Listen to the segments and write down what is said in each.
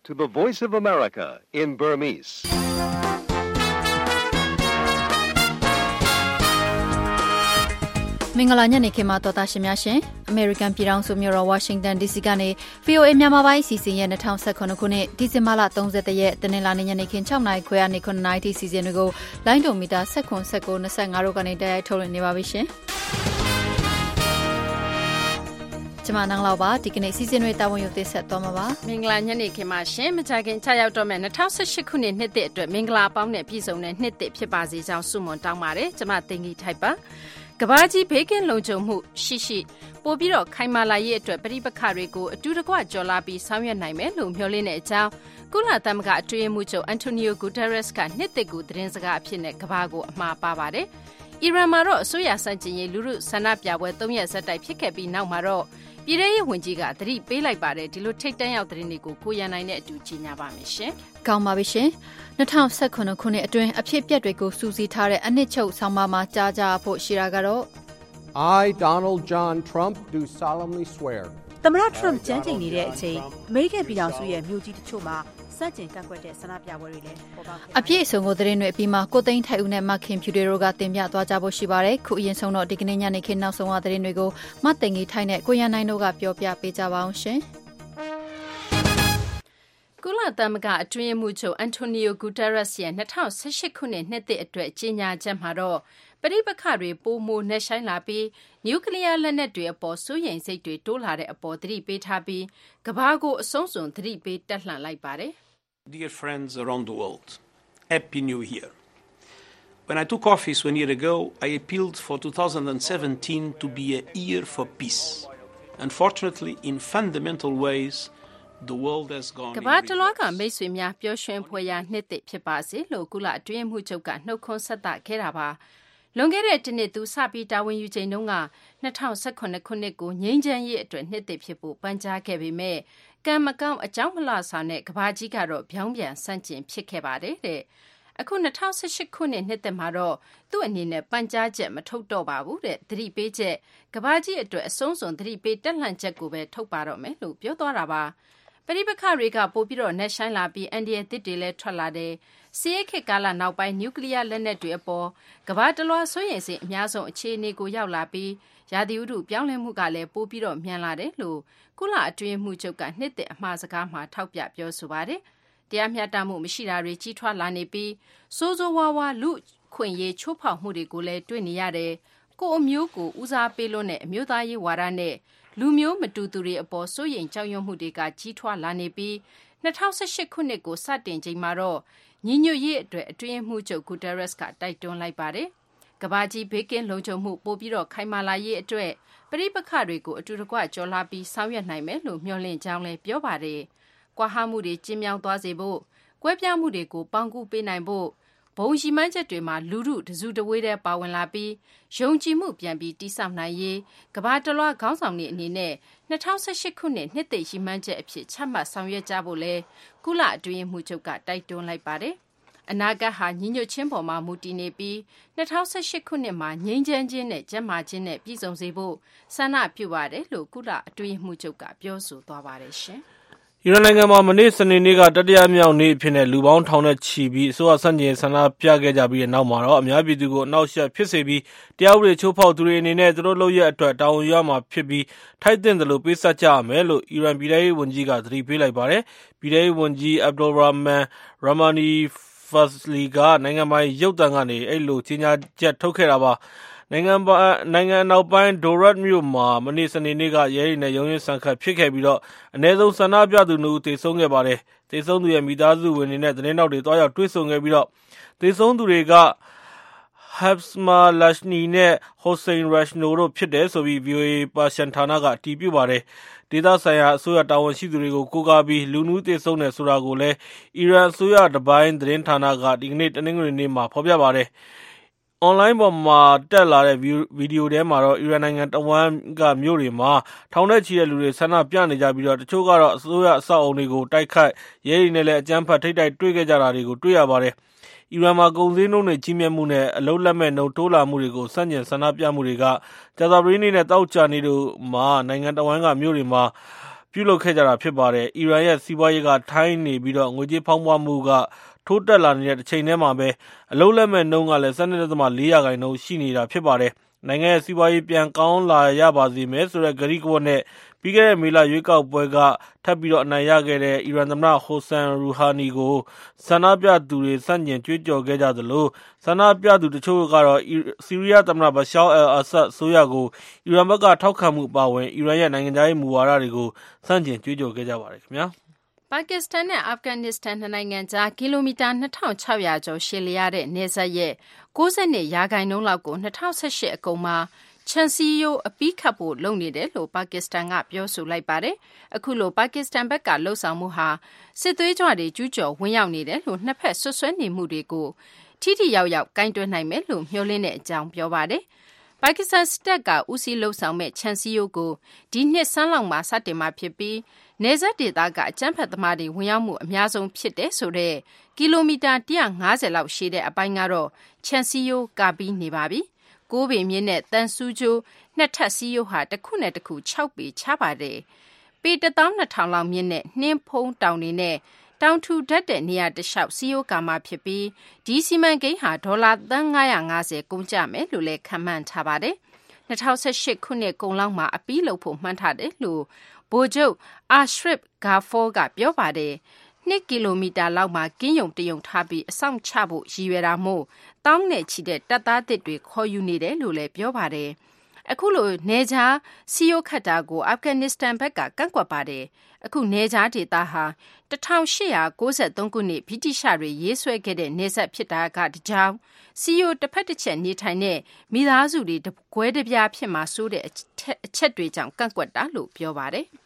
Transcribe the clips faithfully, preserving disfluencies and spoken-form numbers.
to the Voice of America in Burmese. မင်္ဂလာညနေခင်းမှာတော်သားရှင်များရှင် American ပြည်ထောင်စုမြို့တော် Washington ဒီ စီ ကနေ ဗီ အို အေ မြန်မာပိုင်းအစီအစဉ်ရဲ့၂၀၁၇ခုနှစ်ဒီဇင်ဘာလ၃၁ရက်တနင်္လာနေ့ညနေခင်း၆နာရီခွဲကနေ9နာရီထိစီစဉ်တွေကိုလိုင်းဒိုမီတာ၁၇ ၁၉ ၂၅တို့ကနေတိုက်ရိုက်ထုတ်လွှင့်နေပါပြီရှင်ကျမနန်းလောက်ပါဒီကနေ့စီစဉ်တွေတာဝန်ယူသိဆက်သွားမှာပါမင်္ဂလာညနေခင်းပါရှင်မကြခင်ချရောက်တော့မဲ့၂၀၁၈ခုနှစ်နှစ်သစ်အတွက်မင်္ဂလာပေါင်းနဲ့ပြည့်စုံတဲ့နှစ်သစ်ဖြစ်ပါစေကြောင်းဆုမွန်တောင်းပါတယ်ကျမသိင်္ဂီထိုက်ပါကဘာကြီးဘေးကင်းလုံခြုံမှုရှိရှိပို့ပြီးတော့ခိုင်မာလာရေးအတွက်ပြည်ပခါတွေကိုအတူတကွကြော်လာပြီးဆောင်ရွက်နိုင်မယ်လို့မျှော်လင့်တဲ့အကြောင်းကုလသမဂ္ဂအတွင်းရေးမှူးချုပ်အန်တိုနီယိုဂူတာရက်စ်ကနှစ်သစ်ကူသတင်းစကားအဖြစ်နဲ့ကဘာကိုအမှားပါပါတယ်အီရန်မှာတော့အစိုးရစံကျင်ရေးလူမှုဆန္ဒပြပွဲ၃ရက်ဆက်တိုက်ဖြစ်ခဲ့ပြီးနောက်မှာတော့ပြည်ထောင်ရေးဝန်ကြီးကသတိပေးလိုက်ပါတယ်ဒီလိုထိတ်တန့်ရောက်သတင်းတွေကိုကိုရန်နိုင်နဲ့အတူကြီးညာပါမယ်ရှင်ကောင်းပါပြီရှင်၂၀၁၇ခုနှစ်အတွင်းအဖြစ်အပျက်တွေကိုစူးစီးထားတဲ့အနှစ်ချုပ်ဆောင်းပါးမှာကြားကြဖို့ရှိတာကတော့ I Donald John Trump do solemnly swear သမ္မတ Trump ကြမ်းကြိမ်နေတဲ့အချိန်အမေရိကန်ပြည်ထောင်စုရဲ့မြို့ကြီးတချို့မှာစတင်ကန့်ကွက်တဲ့ဆန္ဒပြပွဲတွေလည်းပေါ်ပေါက်ခဲ့ပါတယ်။အပြည့်အစုံကိုသတင်းတွေအပြီးမှာကိုသိန်းထိုက်ဦးနဲ့မခင်ဖြူတွေတို့ကတင်ပြသွားကြဖို့ရှိပါတယ်။ခုအရင်ဆုံးတော့ဒီကနေ့ညနေခင်းနောက်ဆုံးအသတင်းတွေကိုမသိင်္ဂီထိုက်နဲ့ကိုရန်နိုင်တို့ကပြောပြပေးကြပါအောင်ရှင်။ကုလသမဂ္ဂအတွင်းရေးမှူးချုပ်အန်တိုနီယိုဂူတာရက်စ်ရဲ့၂၀၁၈ခုနှစ်နှစ်သစ်အတွက်ကြေညာချက်မှာတော့ပဋိပက္ခတွေပိုမိုနှက်ဆိုင်လာပြီးနျူကလ িয়ার လက်နက်တွေအပေါ်စိုးရိမ်စိတ်တွေတိုးလာတဲ့အပေါ်သတိပေးထားပြီးကမ္ဘာကိုအဆုံးစွန်သတိပေးတက်လှန်လိုက်ပါတယ်။ Dear friends around the world, Happy New Year. When I took office one year ago, I appealed for twenty seventeen to be a year for peace. Unfortunately, in fundamental ways, the world has gone ကမ္ဘာတလွှားကမိတ်ဆွေများပျော်ရွှင်ဖွယ်ရာနှစ်သစ်ဖြစ်ပါစေလို့ကုလအတွင်းရေးမှူးချုပ်ကနှုတ်ခွန်းဆက်သခဲ့တာပါလွန်ခဲ့တဲ့တစ်နှစ်သူစပြီးတာဝန်ယူချိန်တုန်းက၂၀၁၇ခုနှစ်ကိုငြိမ်းချမ်းရေးအတွက်နှစ်သစ်ဖြစ်ဖို့ပန်ကြားခဲ့ပေမဲ့ကံမကောင်းအကြောင်းမလှစွာနဲ့ကဘာကြီးကတော့ဗျောင်းပြန်ဆန့်ကျင်ဖြစ်ခဲ့ပါတယ်တဲ့အခု၂၀၁၈ခုနှစ်နှစ်သက်မှာတော့သူ့အနေနဲ့ပန်ကြားချက်မထုတ်တော့ပါဘူးတဲ့သတိပေးချက်ကဘာကြီးအတွက်အဆုံးစွန်သတိပေးတက်လှန်ချက်ကိုပဲထုတ်ပါတော့မယ်လို့ပြောသွားတာပါပရိပခတွေကပိုပြီးတော့နှက်ဆိုင်လာပြီးအန်ဒီယသစ်တွေလည်းထွက်လာတယ်စီးရဲခေတ်ကာလနောက်ပိုင်းနျူကလ িয়ার လက်နက်တွေအပေါ်ကမ္ဘာတလွှားဆွေးရင်စိအများဆုံးအခြေအနေကိုရောက်လာပြီးရာသီဥတုပြောင်းလဲမှုကလည်းပိုပြီးတော့မြန်လာတယ်လို့ကုလအတွင်းမှုချုပ်ကနှစ်သက်အမှားစကားမှာထောက်ပြပြောဆိုပါတယ်တရားမျှတမှုမရှိတာတွေကြီးထွားလာနေပြီးစိုးစိုးဝါးဝါလူခွင့်ရေးချိုးဖောက်မှုတွေကိုလည်းတွေ့နေရတယ်ကိုအမျိုးကိုဦးစားပေးလို့နဲ့အမျိုးသားရေးဝါဒနဲ့လူမျိုးမတူသူတွေအပေါ်စိုးရိမ်ကြောက်ရွံ့မှုတွေကကြီးထွားလာနေပြီး၂၀၁၈ခုနှစ်ကိုစတင်ချိန်မှာတော့ညီညွတ်ရေးအတွက်အတွင်းမှုချုပ်ဂူတာရက်စ်ကတိုက်တွန်းလိုက်ပါတယ်။ကဘာကြီးဘေးကင်းလုံခြုံမှုပိုပြီးတော့ခိုင်မာလာရေးအတွက်ပဋိပက္ခတွေကိုအတူတကွကြော်လာပြီးဆောင်ရွက်နိုင်မယ်လို့မျှော်လင့်ကြောင်းလည်းပြောပါတယ်။ကွာဟမှုတွေကျင်းမြောင်းသွားစေဖို့ကွဲပြားမှုတွေကိုပေါင်းကူးပေးနိုင်ဖို့ဘုံရှိမှန်းချက်တွေမှာလူမှုတစုတဝေးတဲ့ပါဝင်လာပြီးယုံကြည်မှုပြန်ပြီးတိဆောက်နိုင်ရေးကမ္ဘာတလွှားခေါင်းဆောင်တွေအနေနဲ့၂၀၁၈ခုနှစ်နှစ်သိရှိမှန်းချက်အဖြစ်ချမှတ်ဆောင်ရွက်ကြဖို့လဲကုလအတွင်းမှုချုပ်ကတိုက်တွန်းလိုက်ပါတယ်။အနာဂတ်ဟာညီညွတ်ခြင်းပေါ်မှာမူတည်နေပြီး၂၀၁၈ခုနှစ်မှာငြိမ်းချမ်းခြင်းနဲ့ကျန်းမာခြင်းနဲ့ပြည်စုံစေဖို့ဆန္ဒပြုပါတယ်လို့ကုလအတွင်းမှုချုပ်ကပြောဆိုသွားပါတယ်ရှင်။အီရန်နိုင်ငံမှာမနေ့စနေနေ့ကတတိယမြောက်နေ့အဖြစ်နဲ့လူပေါင်းထောင်နဲ့ချီပြီးအစိုးရဆန့်ကျင်ဆန္ဒပြခဲ့ကြပြီးတဲ့နောက်မှာတော့အများပြည်သူကိုအနှောက်အယှက်ဖြစ်စေပြီးတရားဥပဒေချိုးဖောက်သူတွေအနေနဲ့သူတို့လုပ်ရအတွက်တာဝန်ယူရမှာဖြစ်ပြီးထိုက်သင့်တယ်လို့ပေးဆက်ကြရမယ်လို့အီရန်ပြည်ထောင်ရေးဝန်ကြီးကသတိပေးလိုက်ပါတယ်။ပြည်ထောင်ရေးဝန်ကြီးအဗ်ဒူရာမန်ရာမာနီဖတ်လီကနိုင်ငံပိုင်ရုပ်သံကနေအဲ့လိုကြေညာချက်ထုတ်ခဲ့တာပါ။နိုင်ငံနိုင်ငံနောက်ပိုင်းဒိုရက်မြို့မှာမနေ့စနေနေ့ကရဲတွေနဲ့ရုံးရင်းဆန်ခတ်ဖြစ်ခဲ့ပြီးတော့အနည်းဆုံးဆန္ဒပြသူနှစ်ဦးသေဆုံးခဲ့ပါတယ်။သေဆုံးသူရဲ့မိသားစုဝင်တွေနဲ့သတင်းတောက်တွေတွားရောက်တွေ့ဆုံခဲ့ပြီးတော့သေဆုံးသူတွေကဟက်စမာလက်ရှနီနဲ့ဟိုစိန်ရက်ရှနိုတို့ဖြစ်တယ်ဆိုပြီး ဗီအိုအေ ပါရှန်ဌာနကအတည်ပြုပါတယ်။ဒေသဆိုင်ရာအစိုးရတာဝန်ရှိသူတွေကိုကိုးကားပြီးလူနူးသေဆုံးတယ်ဆိုတာကိုလည်းအီရန်အစိုးရတပိုင်းသတင်းဌာနကဒီကနေ့တနင်္ဂနွေနေ့မှာဖော်ပြပါတယ်။အွန်လိုင်းပေါ်မှာတက်လာတဲ့ဗီဒီယိုထဲမှာတော့အီရန်နိုင်ငံတဝန်းကမြို့တွေမှာထောင်ထဲချီတဲ့လူတွေဆန္ဒပြနေကြပြီးတော့တချို့ကတော့အစိုးရအဆောက်အုံတွေကိုတိုက်ခိုက်ရဲတွေနဲ့လည်းအကြမ်းဖက်ထိပ်တိုက်တွေ့ခဲ့ကြတာတွေကိုတွေ့ရပါတယ်။အီရန်မှာကုန်စည်နှုန်းတွေကြီးမြင့်မှုနဲ့အလုပ်လက်မဲ့နှုန်းတိုးလာမှုတွေကိုစန့်ကျင်ဆန္ဒပြမှုတွေကကြာသပတေးနေ့နဲ့သောကြာနေ့တို့မှာနိုင်ငံတဝန်းကမြို့တွေမှာပြုလုပ်ခဲ့ကြတာဖြစ်ပါတယ်။အီရန်ရဲ့စီးပွားရေးကထိုင်းနေပြီးတော့ငွေကြေးဖောင်းပွားမှုကထိုးတက်လာနေတဲ့တစ်ချိန်တည်းမှာပဲအလုံးလက်မဲ့နှုန်းကလည်း ၁၂ဒသမ ၄ ရာခိုင်နှုန်းရှိနေတာဖြစ်ပါတယ်။နိုင်ငံရဲ့စီးပွားရေးပြန်ကောင်းလာရပါစေမယ်ဆိုတဲ့ဂရီကဝတ်နဲ့ပြီးခဲ့တဲ့မေလရွေးကောက်ပွဲကထပ်ပြီးတော့အနိုင်ရခဲ့တဲ့အီရန်သမ္မတဟိုဆန်ရူဟာနီကိုဆန္ဒပြသူတွေစန့်ကျင်ကြွေးကြော်ခဲ့ကြသလိုဆန္ဒပြသူတချို့ကတော့ဆီးရီးယားသမ္မတဘရှာအယ်အာဆတ်အစိုးရကိုအီရန်ဘက်ကထောက်ခံမှုပါဝင်အီရန်ရဲ့နိုင်ငံခြားရေးမူဝါဒတွေကိုစန့်ကျင်ကြွေးကြော်ခဲ့ကြပါတယ်ခင်ဗျာပါကစ္စတန်နဲ့အာဖဂန်နစ္စတန်နှစ်နိုင်ငံကြားကီလိုမီတာနှစ်ထောင်ခြောက်ရာကျော်ရှည်လျားတဲ့နယ်စပ်ရဲ့၉၂ရာခိုင်နှုန်းလောက်ကို၂၀၁၈အကုန်မှာချန်စီယိုအပီးခတ်ဖို့လုပ်နေတယ်လို့ပါကစ္စတန်ကပြောဆိုလိုက်ပါတယ်။အခုလိုပါကစ္စတန်ဘက်ကလှုံ့ဆော်မှုဟာစစ်သွေးကြွတွေကျူးကျော်ဝင်ရောက်နေတယ်လို့နှစ်ဖက်ဆွဆွဲနေမှုတွေကိုထိထိရောက်ရောက်ကင်တွယ်နိုင်မယ်လို့မျှော်လင့်တဲ့အကြောင်းပြောပါတယ်။ပါကစ္စတန်စစ်တပ်ကဦးစီးလှုံ့ဆော်မဲ့ချန်စီယိုကိုဒီနှစ်ဆန်းလောက်မှာစတင်မှာဖြစ်ပြီးနယ်စပ်ဒေသကအကြမ်းဖက်သမားတွေဝင်ရောက်မှုအများဆုံးဖြစ်တဲ့ဆိုတဲ့ကီလိုမီတာ၁၅၀လောက်ရှည်တဲ့အပိုင်းကတော့ချန်စီယိုကာပြီးနေပါပြီ။ကိုးပေမြင့်နဲ့တန်ဆူးကျိုးနှစ်ထပ်စီးရိုးဟာတစ်ခုနဲ့တစ်ခု၆ပေချပါတယ်။ပေတစ်သောင်းနှစ်ထောင်လောက်မြင့်နဲ့နှင်းဖုံးတောင်တွေနဲ့တောင်ထူဓာတ်တဲ့နေရာတစ်လျှောက်စီးရိုးကာမှာဖြစ်ပြီးဒီစီမံကိန်းဟာဒေါ်လာသန်း၅၅၀ကုန်ကျမယ်လို့လည်းခန့်မှန်းထားပါတယ်။၂၀၁၈ခုနှစ်ကုန်လောက်မှာအပီးလုပ်ဖို့မှန်းထားတယ်လို့ဗိုလ်ချုပ်အာရှရစ်ဂါဖောကပြောပါတယ်။နှစ်ကီလိုမီတာလောက်မှာကင်းယုံတယုံထားပြီးအဆောင်ချဖို့ရည်ရွယ်တာမို့တောင်းနဲ့ချီတဲ့တပ်သားတစ်တွေခေါ်ယူနေတယ်လို့လည်းပြောပါတယ်။အခုလိုနေဂျာစီယိုခတ်တာကိုအာဖဂန်နစ္စတန်ဘက်ကကန့်ကွက်ပါတယ်။အခုနေဂျာဒေသဟာ၁၈၉၃ခုနှစ်ဗြိတိရှတွေရေးဆွဲခဲ့တဲ့နေဆက်ဖြစ်တာကတကြောင်စီယိုတစ်ဖက်တစ်ချက်နေထိုင်တဲ့မိသားစုတွေတကွဲတပြားဖြစ်မှာစိုးတဲ့အချက်တွေကြောင့်ကန့်ကွက်တာလို့ပြောပါတယ်။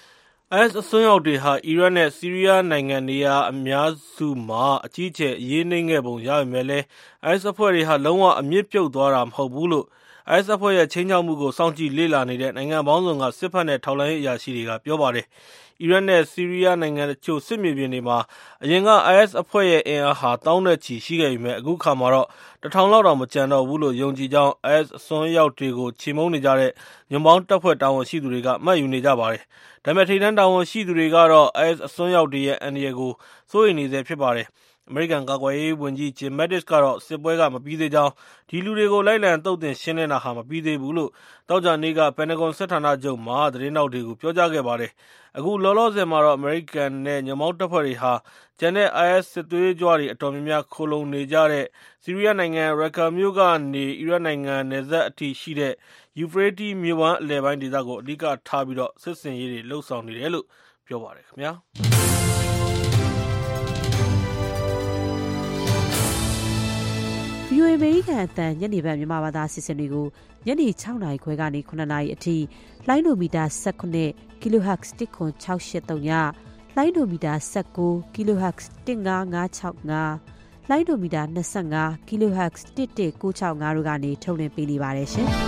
I S အစွန်းရောက်တွေဟာအီရတ်နဲ့ဆီးရီးယားနိုင်ငံနေရာအများစုမှာအကြီးအကျယ်အရေးနှိမ့်ခဲ့ပုံရပေမဲ့လည်း I S အဖွဲ့တွေဟာလုံးဝအမြင့်ပြုတ်သွားတာမဟုတ်ဘူးလို့ I S အဖွဲ့ရဲ့ချိန်ချောက်မှုကိုစောင့်ကြည့်လေ့လာနေတဲ့နိုင်ငံပေါင်းစုံကစစ်ဖက်နဲ့ထောက်လှမ်းရေးအရာရှိတွေကပြောပါတယ်။အီရတ်နဲ့ဆီးရီးယားနိုင်ငံတချို့စစ်မြေပြင်တွေမှာအရင်က I S အဖွဲ့ရဲ့အင်အားဟာတောင်းတဲ့ချီရှိခဲ့ပေမဲ့အခုခါမှာတော့တထောင်လောက်တောင်မကျန်တော့ဘူးလို့ယုံကြည်ကြောင်း I S အစွန်းရောက်တွေကိုချေမှုန်းနေကြတဲ့ညွန့်ပေါင်းတပ်ဖွဲ့တာဝန်ရှိသူတွေကမှတ်ယူနေကြပါတယ်။ဒါပေမဲ့ထိပ်တန်းတာဝန်ရှိသူတွေကတော့ I S အစွန်းရောက်တွေရဲ့အန္တရာယ်ကိုစိုးရိမ်နေဆဲဖြစ်ပါတယ်။အမေရိကန်ကာကွယ်ရေးဝန်ကြီးဂျင်မက်တစ်ကတော့စစ်ပွဲကမပြီးသေးကြောင်းဒီလူတွေကိုလိုက်လံတုတ်တင်ရှင်းနေတာဟာမပြီးသေးဘူးလို့တောက်ကြနေ့ကပန်တဂွန်စစ်ဌာနချုပ်မှာသတင်းတောက်တွေကိုပြောကြားခဲ့ပါတယ်။အခုလောလောဆယ်မှာတော့အမေရိကန်နဲ့ညွန့်ပေါင်းတပ်ဖွဲ့တွေဟာကျန်တဲ့ I S စစ်သွေးကြွတွေအတော်များများခိုလုံနေကြတဲ့ဆီးရီးယားနိုင်ငံရက္ကာမြို့ကနေအီရတ်နိုင်ငံနယ်စပ်အထိရှိတဲ့ယူဖရေးတီးမြစ်ဝှမ်းအလယ်ပိုင်းဒေသကိုအဓိကထားပြီးတော့စစ်စင်ရေးတွေလှုပ်ဆောင်နေတယ်လို့ပြောပါတယ်ခင်ဗျာ။ဗီအိုအေ အမေရိကန်အသံညနေပိုင်းမြန်မာဘာသာအစီအစဉ်တွေကိုညနေ၆နာရီခွဲကနေ၇နာရီအထိလိုင်းဒိုမီတာ၁၉ kHz တစ်ခွန်၆၈၃ညလိုင်းဒိုမီတာ၁၉ kHz တစ်၅၅၆၅လိုင်းဒိုမီတာ၂၅ kHz တစ်၁၉၆၅တို့ကနေထုတ်လွှင့်ပေးနေပါတယ်ရှင်။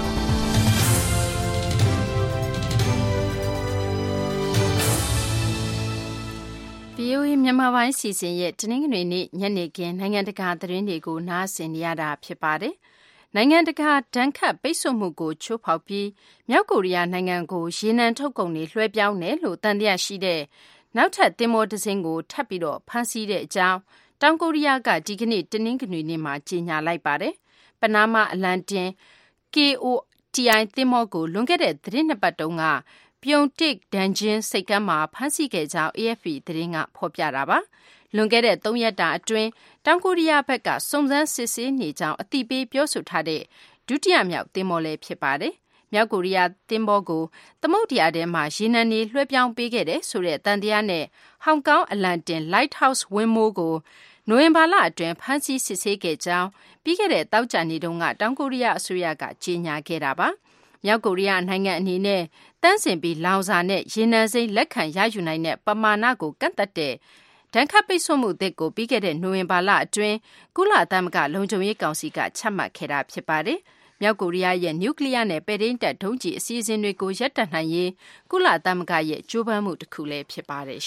ဗီအိုအေမြန်မာပိုင်းစီစဉ်ရဲ့တနင်္ဂနွေနေ့ညနေခင်းနိုင်ငံတကာသတင်းတွေကိုနားဆင်နေရတာဖြစ်ပါတယ်။နိုင်ငံတကာဒဏ်ခတ်ပိတ်ဆို့မှုကိုချိုးဖောက်ပြီးမြောက်ကိုရီးယားနိုင်ငံကိုရေနံထုတ်ကုန်တွေလွှဲပြောင်းတယ်လို့သံသယရှိတဲ့နောက်ထပ်သင်္ဘောတစ်စင်းကိုထပ်ပြီးတော့ဖမ်းဆီးတဲ့အကြောင်းတောင်ကိုရီးယားကဒီကနေ့တနင်္ဂနွေနေ့မှာကြေညာလိုက်ပါတယ်။ပနားမားအလံတင် K O T I သင်္ဘောကိုလွန်ခဲ့တဲ့သတင်းနှစ်ပတ်တုန်းကပြုံတစ်ဒန်ဂျင်းစိတ်ကမ်းမှာဖမ်းဆီးခဲ့ကြောင်း A F P သတင်းကဖော်ပြတာပါ။လွန်ခဲ့တဲ့သုံးရက်တာအတွင်းတောင်ကိုရီးယားဘက်ကစုံစမ်းစစ်ဆေးနေကြောင်းအသိပေးပြောဆိုထားတဲ့ဒုတိယမြောက်သင်္ဘောလည်းဖြစ်ပါတယ်။မြောက်ကိုရီးယားသင်္ဘောကိုသမုဒ္ဒရာထဲမှာရေနံတွေလွှဲပြောင်းပေးခဲ့တဲ့ဆိုတဲ့တန်တရားနဲ့ဟောင်ကောင်အလံတင် Lighthouse ဝင်းမိုးကိုနိုဝင်ဘာလအတွင်းဖမ်းဆီးစစ်ဆေးခဲ့ကြောင်းပြီးခဲ့တဲ့တောက်ကြနေ့တုန်းကတောင်ကိုရီးယားအစိုးရကကြေညာခဲ့တာပါ။မြောက်ကိုရီးယားနိုင်ငံအနေနဲ့တန်းစင်ပြီးလောင်စာနဲ့ရေနံစိမ်းလက်ခံရယူနိုင်တဲ့ပမာဏကိုကန့်သက်တဲ့ဒဏ်ခတ်ပိတ်ဆို့မှုသစ်ကိုပြီးခဲ့တဲ့နိုဝင်ဘာလအတွင်းကုလသမဂ္ဂလုံခြုံရေးကောင်စီကချမှတ်ခဲ့တာဖြစ်ပါတယ်။မြောက်ကိုရီးယားရဲ့နျူကလ িয়ার နဲ့ပဲ့ထိန်းတပ်ဒုံးကျည်အစီအစဉ်တွေကိုရပ်တန့်နိုင်ရေးကုလသမဂ္ဂရဲ့ကြိုးပမ်းမှုတစ်ခုလည်းဖြစ်ပါတယ်ရှင်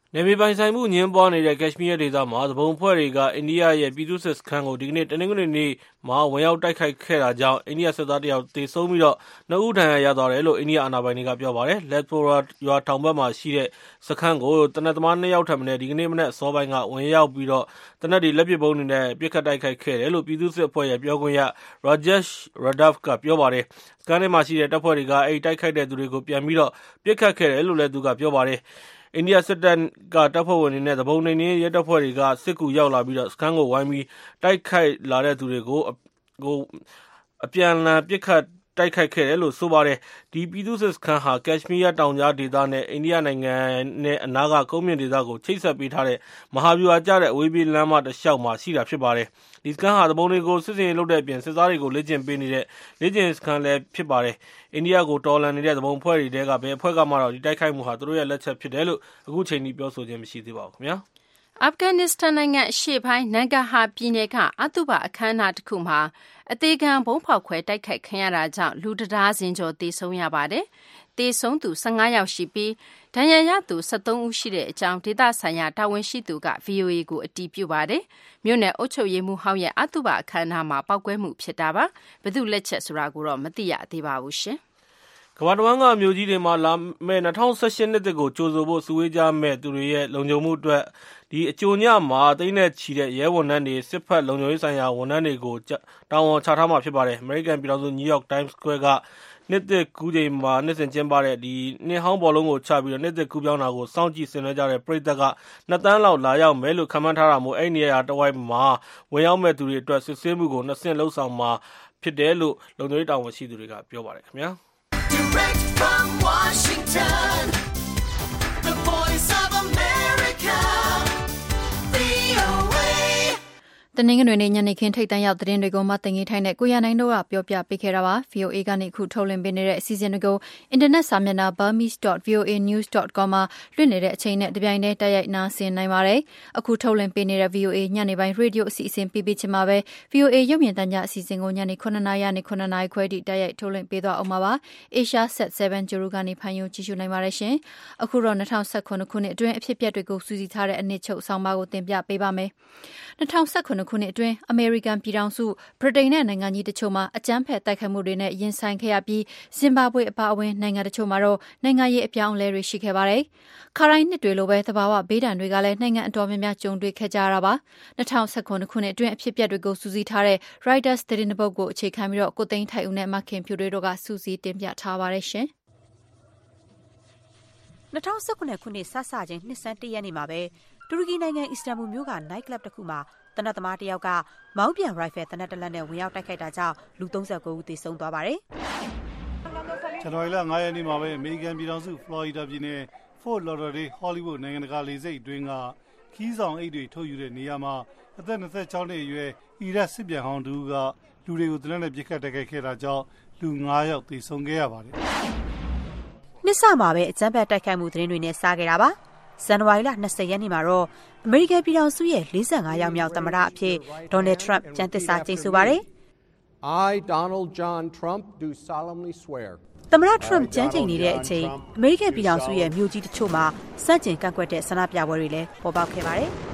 နေပြည်ပိုင်ဆိုင်မှုညင်းပွားနေတဲ့ကက်ရှ်မီးယားဒေသမှာသဘုံဖွဲ့တွေကအိန္ဒိယရဲ့ပြည်သူ့စစ်စခန်းကိုဒီကနေ့တနင်္ဂနွေနေ့မှာဝင်ရောက်တိုက်ခိုက်ခဲ့တာကြောင့်အိန္ဒိယစစ်သားတယောက်သေဆုံးပြီးတော့နှစ်ဦးဒဏ်ရာရသွားတယ်လို့အိန္ဒိယအာဏာပိုင်တွေကပြောပါတယ်။ Ledpora ရွာတောင်ဘက်မှာရှိတဲ့စခန်းကိုတနက်သမားနှစ်ယောက်ထပ်မံဒီကနေ့မနက်အစောပိုင်းကဝင်ရောက်ပြီးတော့တနက်ဒီလက်ပစ်ဗုံးတွေနဲ့ပစ်ခတ်တိုက်ခိုက်ခဲ့တယ်လို့ပြည်သူ့စစ်အဖွဲ့ရဲ့ပြောခွင့်ရ Rajesh Radhav ကပြောပါတယ်။စခန်းထဲမှာရှိတဲ့တပ်ဖွဲ့တွေကအဲဒီတိုက်ခိုက်တဲ့သူတွေကိုပြန်ပြီးတော့ပစ်ခတ်ခဲ့တယ်လို့လည်းသူကပြောပါတယ်။အိန္ဒိယစစ်တပ်ကတပ်ဖွဲ့ဝင်တွေနဲ့သဘုံနှိမ်နင်းရဲတပ်ဖွဲ့တွေကစစ်ကူရောက်လာပြီးတော့စခန်းကိုဝိုင်းပြီးတိုက်ခိုက်လာတဲ့သူတွေကိုကိုအပြန်အလှန်ပစ်ခတ်တိုက်ခိုက်ခဲ့တယ်လို့ဆိုပါတယ်။ဒီပြည်သူ့စစ်စခန်းဟာကက်ရှ်မီးယားတောင်ကြားဒေသနဲ့အိန္ဒိယနိုင်ငံနဲ့အနားကကုန်းမြင့်ဒေသကိုချိတ်ဆက်ပေးထားတဲ့မဟာဗျူဟာကျတဲ့အဝေးပြေးလမ်းမတစ်လျှောက်မှာရှိတာဖြစ်ပါတယ်။ဒီစခန်းဟာသဘုံတွေကိုစစ်စင်လုပ်တဲ့အပြင်စစ်သားတွေကိုလေ့ကျင့်ပေးနေတဲ့လေ့ကျင့်စခန်းလည်းဖြစ်ပါတယ်။အိန္ဒိယကိုတော်လှန်နေတဲ့သဘုံဖွဲ့တွေတဲကဘယ်အဖွဲ့ကမှတော့ဒီတိုက်ခိုက်မှုဟာသူတို့ရဲ့လက်ချက်ဖြစ်တယ်လို့အခုချိန်ထိပြောဆိုခြင်းမရှိသေးပါဘူးခင်ဗျာ။အာဖဂန်နစ္စတန်နိုင်ငံအရှေ့ပိုင်းနန်ဂဟာပြည်နယ်ကအတုပအခမ်းအနားတစ်ခုမှာအသေးခံဘုံဖောက်ခွဲတိုက်ခိုက်ခံရတာကြောင့်လူတဒါဇင်ကျော်သေဆုံးရပါတယ်။သေဆုံးသူဆယ့်ငါးယောက်ရှိပြီးဒဏ်ရာရသူဆယ့်သုံးဦးရှိတဲ့အကြောင်းဒေသဆိုင်ရာတာဝန်ရှိသူက ဗွီအိုအေကိုအတည်ပြုပါတယ်။မြို့နယ်အုပ်ချုပ်ရေးမှူးဟောင်းရဲ့အတုပအခမ်းအနားမှာပောက်ကွဲမှုဖြစ်တာပါ။ဘယ်သူလက်ချက်ဆိုတာကိုတော့မသိရသေးပါဘူးရှင်။ကမ္ဘာတဝန်းကမြို့ကြီးတွေမှာလာမယ့်၂၀၁၈နှစ်သစ်ကိုကြိုဆိုဖို့စုဝေးကြမဲ့သူတွေရဲ့လုံခြုံမှုအတွက်ဒီအကြိုညမှာသိန်းနဲ့ချီတဲ့ရဲဝန်ထမ်းတွေစစ်ဖက်လုံခြုံရေးဆိုင်ရာဝန်ထမ်းတွေကိုတာဝန်ချထားမှာဖြစ်ပါတယ်။ American ပြည်ထောင်စု New York Times Square ကနှစ်သစ်ကူးချိန်မှာနှစ်စဉ်ကျင်းပတဲ့ဒီနှစ်ဟောင်းဘောလုံးကိုချပြီးတော့နှစ်သစ်ကူးပြောင်းတာကိုစောင့်ကြည့်ဆင်နွှဲကြတဲ့ပရိသတ်ကနှစ်သန်းလောက်လာရောက်မယ်လို့ခန့်မှန်းထားတာမို့အဲ့ဒီနေရာတဝိုက်မှာဝင်ရောက်မဲ့သူတွေအတွက်စစ်ဆေးမှုကိုနှစ်ဆင့်လှုပ်ဆောင်မှာဖြစ်တယ်လို့လုံခြုံရေးတာဝန်ရှိသူတွေကပြောပါတယ်ခင်ဗျာ။ Direct from Washington, the voice of America, V O A. တနင်္ဂနွေနေ့ညနေခင်းထိပ်တန်းရောက်သတင်းတွေကိုမှတင်ကြီးထိုင်းတဲ့ကိုရနိုင်တို့ကပြောပြပေးခဲ့တာပါ V O A ကနေအခုထုတ်လွှင့်ပေးနေတဲ့အစီအစဉ်တွေကိုအင်တာနက်စာမျက်နှာ burmese dot v o a news dot com မှာလွှင့်နေတဲ့အချိန်နဲ့တပြိုင်တည်းတိုက်ရိုက်နားဆင်နိုင်ပါတယ်အခုထုတ်လွှင့်ပေးနေတဲ့ V O A ညနေပိုင်းရေဒီယိုအစီအစဉ်ပြပြချင်မှာပဲ V O A ရုပ်မြင်သံကြားအစီအစဉ်ကိုညနေခုနှစ်နာရီနဲ့ခုနှစ်နာရီခွဲထိတိုက်ရိုက်ထုတ်လွှင့်ပေးသွားအောင်ပါ Asia Set 7 ဂျိုရူကနေဖန်ယုံကြည့်ရှုနိုင်ပါတယ်ရှင်အခုတော့၂၀၁၇ခုနှစ်အတွင်းအဖြစ်အပျက်တွေကိုစူးစီးထားတဲ့အနှစ်ချုပ်ဆောင်းပါးကိုတင်ပြပေးပါမယ်၂၀၁၇ခုနှစ်အတွင်းအမေရိကန်ပြည်ထောင်စုဗြိတိန်နဲ့နိုင်ငံကြီးတချို့မှာအကြမ်းဖက်တိုက်ခိုက်မှုတွေနဲ့ရင်ဆိုင်ခဲ့ရပြီးဇင်ဘာဘွေအပါအဝင်နိုင်ငံတချို့မှာတော့နိုင်ငံရေးအပြောင်းအလဲတွေရှိခဲ့ပါတယ်။ခါတိုင်းနှစ်တွေလိုပဲသဘာဝဘေးဒဏ်တွေကလည်းနိုင်ငံအတော်များများကြုံတွေ့ခဲ့ကြရတာပါ။၂၀၁၇ခုနှစ်အတွင်းအဖြစ်အပျက်တွေကိုစူးစီးထားတဲ့ Reuters သတင်းပုဒ်ကိုအခြေခံပြီးတော့ကိုသိန်းထိုက်ဦးနဲ့မခင်ဖြူတွေတို့ကစူးစီးတင်ပြထားပါတယ်ရှင်။၂၀၁၇ခုနှစ်စစချင်းနှစ်ဆန်းတရက်နေ့မှာပဲတူရကီနိုင်ငံအစ္စတန်ဘူလ်မြို့က night club တစ်ခုမှာတနက်သမားတယောက်ကမောင်းပြန်ရိုင်ဖယ်တနက်တလက်နဲ့ဝင်ရောက်တိုက်ခိုက်တာကြောင့်လူသုံးဆယ့်ကိုဦးသေဆုံးသွားပါတယ်။ဇန်နဝါရီလ၅ရက်နေ့မှာပဲအမေရိကန်ပြည်ထောင်စုဖလော်ရီဒါပြည်နယ် Fort Lauderdale Hollywood နိုင်ငံတကာလေဆိပ်အတွင်းကခီးဆောင်အိတ်တွေထုတ်ယူတဲ့နေရာမှာအသက်၂၆နှစ်အရွယ်အီရတ်စစ်ပြန်ဟောင်းတူကလူတွေကိုတနက်နဲ့ပစ်ခတ်တိုက်ခိုက်ခဲ့တာကြောင့်လူ၅ယောက်သေဆုံးခဲ့ရပါတယ်။နှစ်စမှာပဲအကြမ်းဖက်တိုက်ခိုက်မှုသတင်းတွေနဲ့စခဲ့တာပါ။ဇန်နဝါရီလ၂၀ရက်နေ့မှာတော့အမေရိကန်ပြည်ထောင်စုရဲ့၄၅ယောက်မြောက်သမ္မတအဖြစ်ဒေါ်နယ်ထရမ့်ကျမ်းသစ္စာကျိန်ဆိုပါတယ်။ I Donald John Trump do solemnly swear သမ္မတထရမ့်ကျမ်းကျိန်နေတဲ့အချိန်အမေရိကန်ပြည်ထောင်စုရဲ့မြို့ကြီးတချို့မှာစန့်ကျင်ကန့်ကွက်တဲ့ဆန္ဒပြပွဲတွေလည်းပေါ်ပေါက်ခဲ့ပါတယ်။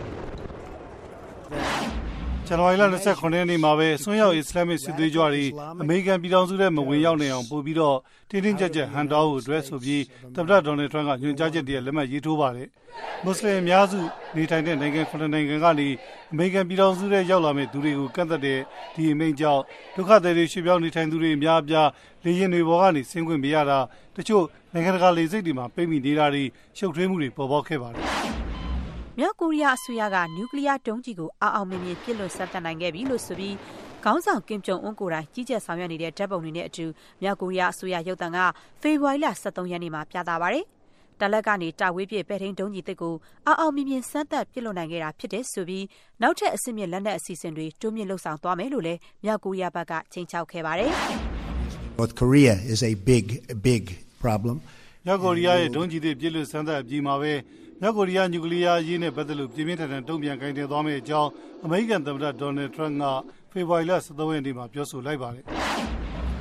ဇန်နဝါရီလ၂၇ရက်နေ့မှာပဲအစွန်းရောက်အစ္စလာမစ်စစ်သွေးကြွတွေအမေရိကန်ပြည်ထောင်စုထဲမဝင်ရောက်နိုင်အောင်ပို့ပြီးတော့တင်းတင်းကြပ်ကြပ်ဟန်တာဖို့အတွက်ဆိုပြီးသမ္မတဒေါ်နယ်ထရမ့်ကညွှန်ကြားချက်တည်းလက်မှတ်ရေးထိုးပါတယ်။မွတ်စလင်အများစုနေထိုင်တဲ့နိုင်ငံခုနှစ်နိုင်ငံကနေအမေရိကန်ပြည်ထောင်စုထဲရောက်လာမဲ့သူတွေကိုကန့်သက်တဲ့ဒီအမိန့်ကြောင့်ဒုက္ခသည်တွေရွှေ့ပြောင်းနေထိုင်သူတွေအများအပြားလေယာဉ်တွေပေါ်ကနေဆင်းခွင့်မရတာတချို့နိုင်ငံတကာလေဆိပ်တွေမှာပိတ်မိနေတာတွေရှုပ်ထွေးမှုတွေပေါ်ပေါက်ခဲ့ပါတယ်။မြောက်ကိုရီးယားအစိုးရကနျူကလ িয়ার ဒုံးကျည်ကိုအောင်အောင်မြင်မြင်ပစ်လွှတ်စမ်းသပ်နိုင်ခဲ့ပြီလို့ဆိုပြီးခေါင်းဆောင်ကင်ဂျုံအွန်းကိုယ်တိုင်ကြီးကြပ်ဆောင်ရွက်နေတဲ့ဓာတ်ပုံတွေနဲ့အတူမြောက်ကိုရီးယားအစိုးရရုပ်သံကဖေဖော်ဝါရီလ၁၃ရက်နေ့မှာပြသပါတယ်။တာလက်ကနေတာဝေးပြပဲ့ထိန်ဒုံးကျည်သစ်ကိုအောင်အောင်မြင်မြင်စမ်းသပ်ပစ်လွှတ်နိုင်ခဲ့တာဖြစ်တယ်ဆိုပြီးနောက်ထပ်အဆင့်မြင့်လက်နက်အစီအစဉ်တွေတိုးမြင့်လှုပ်ဆောင်သွားမယ်လို့လည်းမြောက်ကိုရီးယားဘက်ကချိန်ချောက်ခဲ့ပါတယ်။ North Korea is a big big problem. မြောက်ကိုရီးယားရဲ့ဒုံးကျည်သစ်ပစ်လွှတ်စမ်းသပ်အပြီးမှာပဲမြောက်ကိုရီးယားနျူကလ িয়ার ရေးနဲ့ပတ်သက်လို့ပြင်းပြင်းထန်ထန်တုံ့ပြန်ကိုင်တွယ်သွားမယ့်အကြောင်းအမေရိကန်သမ္မတဒေါ်နယ်ထရမ့်ကဖေဖော်ဝါရီလ၁၃ရက်နေ့မှာပြောဆိုလိုက်ပါတယ်။ပ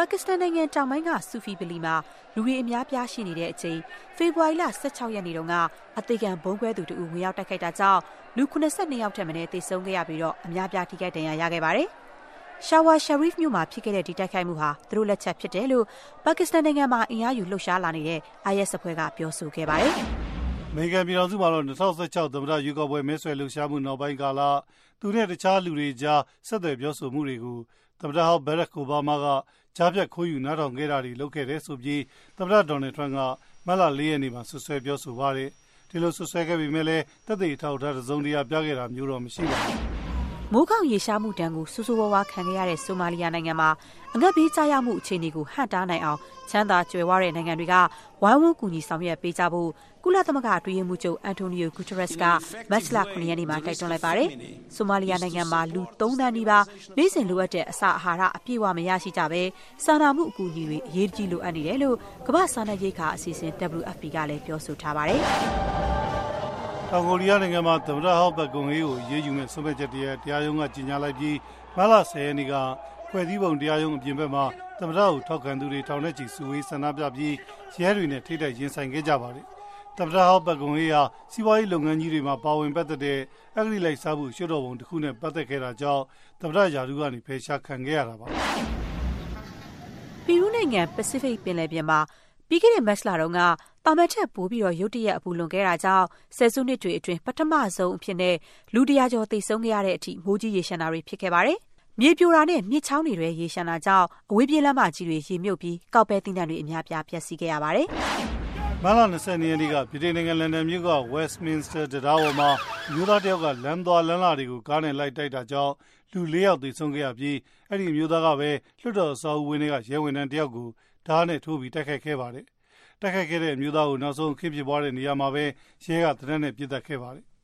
ပါကစ္စတန်နိုင်ငံတောင်ပိုင်းကဆူဖီဗလီမှာလူတွေအများပြားရှိနေတဲ့အချိန်ဖေဖော်ဝါရီလ၁၆ရက်နေ့တုန်းကအသေးခံဘုံခွဲသူတူဝင်ရောက်တိုက်ခိုက်တာကြောင့်လူခုနှစ်ဆယ့်နှစ်ယောက်ထက်မနည်းသေဆုံးခဲ့ရပြီးတော့အများပြားထိခိုက်ဒဏ်ရာရခဲ့ပါတယ်။ရှာဝါရှာရီဖ်မြို့မှာဖြစ်ခဲ့တဲ့ဒီတိုက်ခိုက်မှုဟာသူတို့လက်ချက်ဖြစ်တယ်လို့ပါကစ္စတန်နိုင်ငံမှာအင်အားယူလှုပ်ရှားလာနေတဲ့ I S အဖွဲ့ကပြောဆိုခဲ့ပါတယ်။အမေရိကန်ပြည်ထောင်စုမှာတော့၂၀၁၆သမ္မတရွေးကောက်ပွဲမဲဆွယ်လှုပ်ရှားမှုနောက်ပိုင်းကာလသူနဲ့တခြားလူတွေကြားဆက်သွယ်ပြောဆိုမှုတွေကိုသမ္မတဟောင်းဘရက်ခ် အိုဘားမားကကြားဖြတ်ခိုးယူနားထောင်ခဲ့တာတွေလုပ်ခဲ့တယ်ဆိုပြီးသမ္မတဒေါ်နယ်ထရန့်ကမတ်လ၄ရက်နေ့မှာဆွဆွဲပြောဆိုပါတယ်။ဒီလိုဆွဆွဲခဲ့ပေမဲ့လည်းသက်သေအထောက်အထားတစ်စုံတရာပြခဲ့တာမျိုးတော့မရှိပါဘူး။မိုးခေါင်ရေရှားမှုတန်းကိုစူးစူးဝါးဝါးခံခဲ့ရတဲ့ဆိုမာလီယာနိုင်ငံမှာအငတ်ဘေးကြားရမှုအခြေအနေကိုဟန့်တားနိုင်အောင်ချမ်းသာကြွယ်ဝတဲ့နိုင်ငံတွေကဝိုင်းဝန်းကူညီဆောင်ရွက်ပေးကြဖို့ကုလသမဂ္ဂအတွင်းရေးမှူးချုပ်အန်တိုနီယိုဂူတရက်စ်ကမတ်လခုနှစ်ရက်နေ့မှာတိုက်တွန်းလိုက်ပါတယ်။ဆိုမာလီယာနိုင်ငံမှာလူသုံးသန်းနီးပါးနေ့စဉ်လိုအပ်တဲ့အစာအာဟာရအပြည့်အဝမရရှိကြဘဲစာနာမှုအကူအညီတွေအရေးကြီးလိုအပ်နေတယ်လို့ကမ္ဘာ့စားနပ်ရိက္ခာအစီအစဉ် W F P ကလည်းပြောဆိုထားပါတယ်။တောင်ကိုရီးယားနိုင်ငံမှာသမ္မတဟောင်းပတ်ကွန်ဟေးကိုရေးယူမဲ့ဆုံးဖြတ်ချက်တရားတရားရုံးကကြီးညာလိုက်ပြီးမတ်လ၁၀ရက်နေ့ကဖွဲ့စည်းပုံတရားရုံးအပြင်ဘက်မှာသမ္မတကိုထောက်ခံသူတွေထောင်နဲ့ချီစုဝေးဆန္ဒပြပြီးရဲတွေနဲ့ထိပ်တိုက်ရင်ဆိုင်ခဲ့ကြပါတယ်။သမ္မတဟောင်းပတ်ကွန်ဟေးဟာစီးပွားရေးလုပ်ငန်းကြီးတွေမှာပါဝင်ပတ်သက်တဲ့အဂတိလိုက်စားမှုရှုတော်ပုံတစ်ခုနဲ့ပတ်သက်ခဲ့တာကြောင့်သမ္မတရာထူးကနေဖယ်ရှားခံခဲ့ရတာပါ။ပီရူးနိုင်ငံပစိဖိတ်ပင်လယ်ပြင်မှာပြီးခဲ့တဲ့မတ်လတုန်းကတာမန်ထက်ပိုပြီးတော့ရုတ်တရက်အပူလွန်ခဲ့တာကြောင့်ဆယ်စုနှစ်တွေအတွင်းပထမဆုံးအဖြစ်နဲ့လူတရာကျော်သေဆုံးခဲ့ရတဲ့အထိမိုးကြီးရေရှမ်းတာတွေဖြစ်ခဲ့ပါတယ်။မြေပြိုတာနဲ့မြစ်ချောင်းတွေရေရှမ်းတာကြောင့်အဝေးပြေးလမ်းမကြီးတွေရေမြုပ်ပြီးကောက်ပဲသီးနှံတွေအများပြားပျက်စီးခဲ့ရပါတယ်။မတ်လ၂၂ရက်နေ့ကပြည်ထောင်နိုင်ငံလန်ဒန်မြို့က Westminster တံတားပေါ်မှာမြို့သားတယောက်ကလမ်းသွားလမ်းလာတွေကိုကားနဲ့လိုက်တိုက်တာကြောင့်လူ၄ယောက်သေဆုံးခဲ့ရပြီးအဲ့ဒီမြို့သားကပဲလွှတ်တော်အဆောက်အဦဝင်းတွေကရဲဝန်ထမ်းတယောက်ကိုဓာတ်နဲ့ထိုးပြီးတိုက်ခိုက်ခဲ့ပါတယ်။တိုက်ခိုက်ခဲ့တဲ့မြို့သားကိုနောက်ဆုံးခင်းဖြစ်ပွားတဲ့နေရာမှာပဲရဲကတနက်နဲ့ပြစ်တက်ခဲ့ပါတယ်။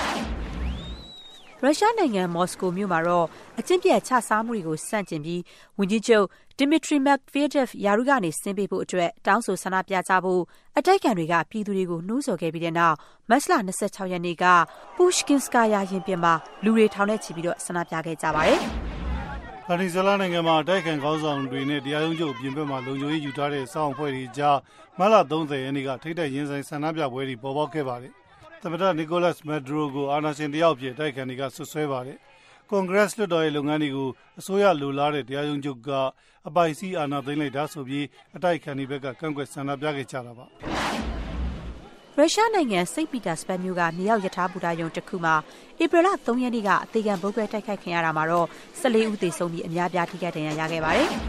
ရုရှားနိုင်ငံမော်စကိုမြို့မှာတော့အကျင့်ပြတ်ချစားမှုတွေကိုစန့်ကျင်ပြီးဝန်ကြီးချုပ်ဒီမီထရီမက်ဗီယက်ဒက်ယာရုကနေဆင်းပေးဖို့အတွက်တောင်းဆိုဆန္ဒပြကြဖို့အတိုက်အခံတွေကပြည်သူတွေကိုနှိုးဆော်ခဲ့ပြီးတဲ့နောက်မတ်လ၂၆ရက်နေ့ကပူရှကင်စကာယာရင်ပြင်မှာလူတွေထောင်နဲ့ချီပြီးတော့ဆန္ဒပြခဲ့ကြပါတယ်။ဗာနီဇွဲလားနိုင်ငံမှာအတိုက်အခံခေါင်းဆောင်တွေနဲ့တရားရုံးချုပ်အပြင်ဘက်မှာလုံခြုံရေးယူထားတဲ့စောင့်အဖွဲ့တွေကြားမတ်လ၃၀ရက်နေ့ကထိပ်တိုက်ရင်ဆိုင်ဆန္ဒပြပွဲတွေပေါ်ပေါက်ခဲ့ပါတယ်။သမ္မတနီကိုလတ်မက်ဒရိုကိုအာဏာရှင်တယောက်ဖြစ်အတိုက်အခံတွေကဆွဆွဲပါတယ်။ကွန်ဂရက်လွှတ်တော်ရဲ့လုပ်ငန်းတွေကိုအစိုးရလိုလားတဲ့တရားရုံးချုပ်ကအပိုင်စီးအာဏာသိမ်းလိုက်တာဆိုပြီးအတိုက်အခံတွေဘက်ကကန့်ကွက်ဆန္ဒပြခဲ့ကြတာပါ။ရုရှားနိုင်ငံစိန့်ပီတာစဘတ်မြို့ကမြေအောက်ရထားဘူတာရုံတစ်ခုမှာဧပြီလ၃ရက်နေ့ကအသေးခံဗုံးခွဲတိုက်ခိုက်ခံရတာမှာတော့၁၄ဦးသေဆုံးပြီးအများပြားထိခိုက်ဒဏ်ရာရခဲ့ပါတယ်။